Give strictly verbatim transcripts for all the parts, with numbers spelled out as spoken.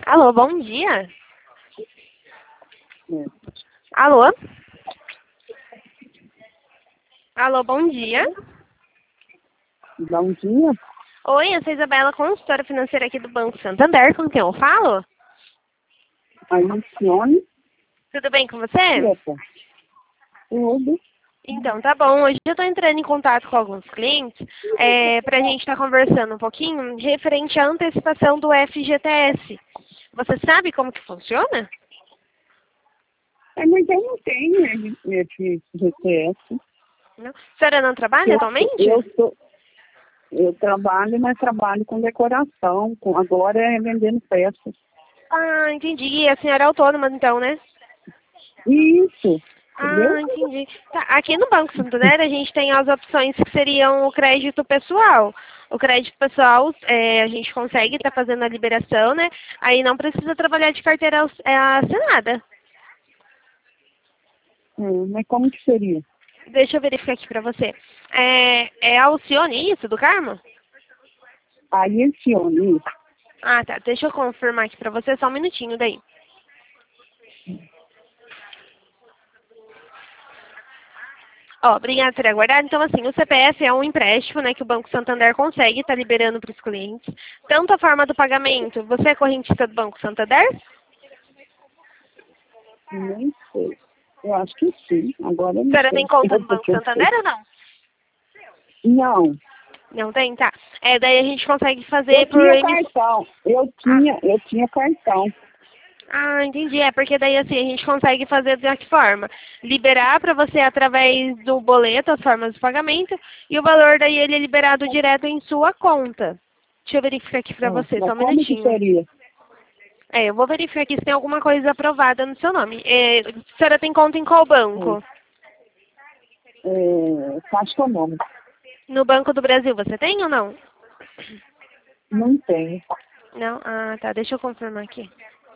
Alô, bom dia. É. Alô? Alô, bom dia. Bom dia. Oi, eu sou Isabela, consultora financeira aqui do Banco Santander. Com quem eu falo? A Luciane. Tudo bem com você? Epa. Tudo. Então, tá bom. Hoje eu estou entrando em contato com alguns clientes é, para a gente estar conversando um pouquinho referente à antecipação do F G T S. Você sabe como que funciona? É, mas eu não tenho esse G T S. Não? A senhora não trabalha Eu, atualmente? eu, sou, eu trabalho, mas trabalho com decoração. Com, agora é vendendo peças. Ah, entendi. A senhora é autônoma, então, né? Isso. Entendeu? Ah, entendi. Tá, aqui no Banco Santander a gente tem as opções que seriam o crédito pessoal. O crédito pessoal, é, a gente consegue estar fazendo a liberação, né? Aí não precisa trabalhar de carteira ass- é, assinada. Hum, mas como que seria? Deixa eu verificar aqui pra você. É, é Alcione isso, do Carmo? Aí esse homem, Ah, tá. Deixa eu confirmar aqui pra você, só um minutinho daí. Ó, obrigada por ter aguardado. Então, assim, o C P F é um empréstimo, né, que o Banco Santander consegue estar liberando para os clientes. Tanto a forma do pagamento, você é correntista do Banco Santander? nem sei. Eu acho que sim. Agora eu A não senhora sei. tem conta Eu, no Banco porque eu Santander sei. ou não? Não. Não tem? Tá. É, daí a gente consegue Eu fazer por tinha emiss... cartão. Eu Ah, tinha, eu tinha cartão. ah, entendi. É porque daí assim a gente consegue fazer de que forma? Liberar para você através do boleto as formas de pagamento e o valor daí ele é liberado direto em sua conta. Deixa eu verificar aqui para Ah, você, só mas um como que minutinho. seria? É, eu vou verificar aqui se tem alguma coisa aprovada no seu nome. É, a senhora tem conta em qual banco? É, Caixa Econômica. No Banco do Brasil você tem ou não? Não tem. Não? Ah, tá. Deixa eu confirmar aqui.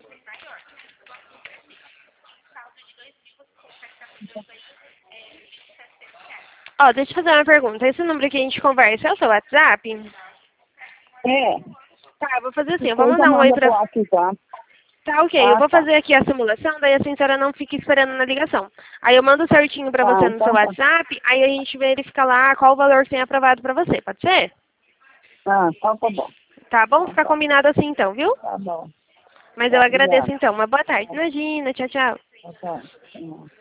Ó, deixa eu fazer uma pergunta. Esse número que a gente conversa é o seu WhatsApp? É, Tá, eu vou fazer assim. Eu vou depois eu mandar um oi mando pro pra... WhatsApp. Tá, ok. Eu Ah, vou tá. fazer aqui a simulação, daí assim a senhora não fica esperando na ligação. Aí eu mando certinho pra Ah, você no seu então tá. WhatsApp, aí a gente verifica lá qual o valor que tem aprovado pra você. Pode ser? Ah, então tá bom. Tá bom? Então Fica tá. combinado assim então, viu? Tá bom. Mas eu Tá, agradeço obrigada. então. Uma boa tarde. Imagina. Tchau, tchau. Tá, tá.